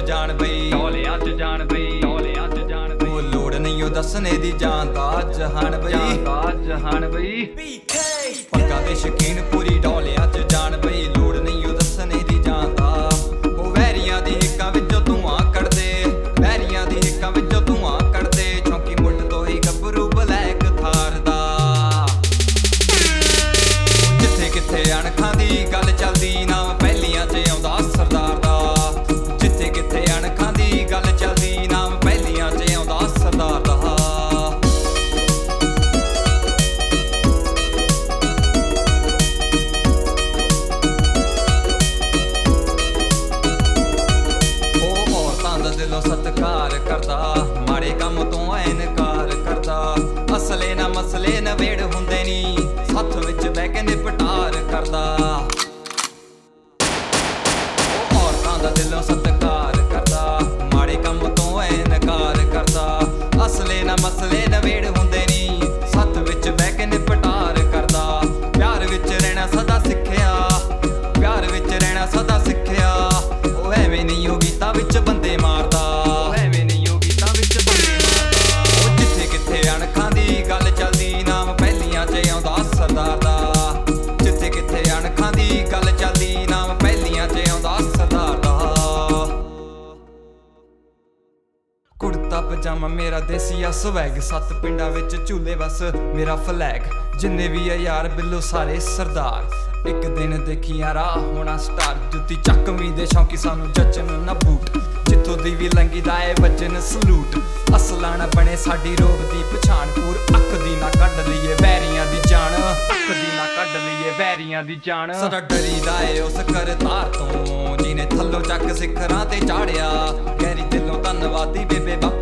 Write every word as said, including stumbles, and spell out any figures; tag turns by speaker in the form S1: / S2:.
S1: ਜਾਣ ਬਈ,
S2: ਢੋਲਿਆਂ ਚ ਜਾਣ ਬਈ, ਢੋਲਿਆਂ ਚ ਜਾਣ ਬਈ।
S1: ਉਹ ਲੋੜ ਨਹੀਂ ਉਹ ਦੱਸਣੇ ਦੀ ਜਾਨ ਦਾ ਜਹਾਨ ਬਈ,
S2: ਜਾਨ ਦਾ ਜਹਾਨ ਬਈ।
S1: ਪੱਕਾ ਦੇ ਸ਼ਕੀਨ ਪੂਰੀ ਢੋਲਿਆਂ ਚ ਜਾਣ ਬਈ, ਲੋੜ ਨਹੀਂ ਉਹ ਦੱਸਣੇ ਦੀ ਜਾਨ ਦਾ। ਉਹ ਵੈਰੀਆਂ ਦੀ ਹਿੱਕਾਂ ਵਿੱਚੋਂ ਧੂਆਂ ਕੱਢਦੇ, ਵੈਰੀਆਂ ਦੀ ਹਿੱਕਾਂ ਵਿੱਚੋਂ ਧੂਆਂ ਕੱਢਦੇ, ਚੌਂਕੀ ਮੁੱਢ ਤੋਂ ਹੀ ਗੱਭਰੂ ਬਲੈਕ ਥਾਰ ਦਾ। ਜਿੱਥੇ ਕਿੱਥੇ ਅਣਖਾਂ ਦੀ ਗੱਲ ਚੱਲਦੀ, ਨਾਮ ਪਹਿਲੀਆਂ ਚ ਆਉਂਦਾ ਸਰਦਾਰ ਦਾ। ਜਿੱਥੇ ਕਿੱਥੇ ਅਣਖਾਂ ਦੀ ਗੱਲ ਚੱਲਦੀ, ਨਾਮ ਪਹਿਲੀਆਂ ਚ ਆਉਂਦਾ ਸਰਦਾਰ ਦਾ। ਦਿਲੋਂ ਸਤਿਕਾਰ ਕਰਦਾ, ਮਾੜੇ ਕੰਮ ਤੋਂ ਇਨਕਾਰ ਕਰਦਾ। ਅਸਲੇ ਨਾ ਮਸਲੇ ਨਵੇੜ ਹੁੰਦੇ ਨੀ, ਸੱਥ ਵਿੱਚ ਬਹਿ ਕੇ ਨਿਪਟਾਰ ਕਰਦਾ। ਉਹ ਔਰਤਾਂ ਦਾ ਦਿਲੋਂ ਸਤਿਕਾਰ ਕਰਦਾ, ਮਾੜੇ ਕੰਮ ਤੋਂ ਇਨਕਾਰ ਕਰਦਾ। ਅਸਲੇ ਨਾ ਮਸਲੇ ਨਵੇੜ ਹੁੰਦੇ ਨੀ, ਸੱਥ ਵਿੱਚ ਬਹਿ ਕੇ ਨਿਪਟਾਰ ਕਰਦਾ। ਪਿਆਰ ਵਿੱਚ ਰਹਿਣਾ ਸਦਾ ਸਿੱਖਿਆ, ਪਿਆਰ ਵਿੱਚ ਰਹਿਣਾ ਸਦਾ ਸਿੱਖਿਆ। ਉਹ ਐਵੇਂ ਨਹੀਂ ਉਹ ਗੀਤਾਂ ਵਿੱਚ ਬੰਦੇ ਮਾਰਦਾ, ਉਹ ਐਵੇਂ ਨਹੀਂ ਉਹ ਗੀਤਾਂ ਵਿੱਚ ਬੰਦੇ ਮਾਰਦਾ। ਉਹ ਜਿੱਥੇ ਕਿੱਥੇ ਅਣਖਾਂ ਦੀ ਗੱਲ ਚੱਲਦੀ, ਨਾਮ ਪਹਿਲੀਆਂ ਚ ਆਉਂਦਾ ਸਰਦਾਰ ਦਾ। ਜਿੱਥੇ ਕਿੱਥੇ ਅਣਖਾਂ ਦੀ ਗੱਲ ਚੱਲਦੀ, ਨਾਮ ਪਹਿਲੀਆਂ ਚ ਆਉਂਦਾ ਸਰਦਾਰ ਦਾ। ਕੁੜਤਾ ਪਜਾਮਾ ਮੇਰਾ ਦੇਸੀ ਆ ਸਵੈਗ, ਸੱਤ ਪਿੰਡਾਂ ਵਿੱਚ ਝੂਲੇ ਬਸ ਮੇਰਾ ਫਲੈਗ। ਜਿੰਨੇ ਵੀ ਆ ਯਾਰ ਬਿੱਲੋ ਸਾਰੇ ਸਰਦਾਰ, ਇੱਕ ਦਿਨ ਦੇਖੀਆਂ ਰਾਹ ਹੋਣਾ ਸਟਾਰ। ਜੁੱਤੀ ਚੱਕਵੀਂ ਦੇ ਸ਼ੌਂਕੀ ਸਾਨੂੰ ਜੱਚਨ ਨਾ ਬੂਟ, ਜਿੱਥੋਂ ਦੀ ਵੀ ਲੰਗੀ ਦਾ ਏ ਵਜਨ ਸਲੂਟ। ਅਸਲਾਂ ਨਾ ਬਣੇ ਸਾਡੀ ਰੋਬ ਦੀ ਪਛਾਣ, ਪੂਰ ਅੱਖ ਦੀ ਨਾ ਕੱਢ ਲਈਏ ਵੈਰੀਆਂ ਦੀ ਜਾਨ,
S2: ਅੱਖ ਦੀ ਨਾ ਕੱਢ ਲਈਏ ਵੈਰੀਆਂ ਦੀ ਜਾਨ।
S1: ਸਦਾ ਡਰੀਦਾ ਏ ਉਸ ਕਰਤਾਰ ਤੋਂ, ਜਿਹਨੇ ਥੱਲੋਂ ਚੱਕ ਸਿਖਰਾਂ ਤੇ ਚਾੜਿਆ। ਗਹਿਰੀ ਦਿਲੋਂ ਧੰਨਵਾਦੀ ਬੇਬੇ ਬਾਬਾ